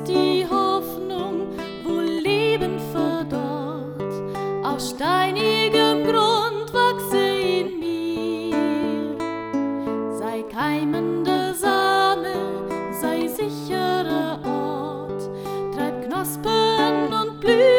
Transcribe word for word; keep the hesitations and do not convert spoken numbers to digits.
ist die Hoffnung, wo Leben verdorrt. Aus steinigem Grund wachse in mir. Sei keimende Same, sei sicherer Ort, treib Knospen und Blüten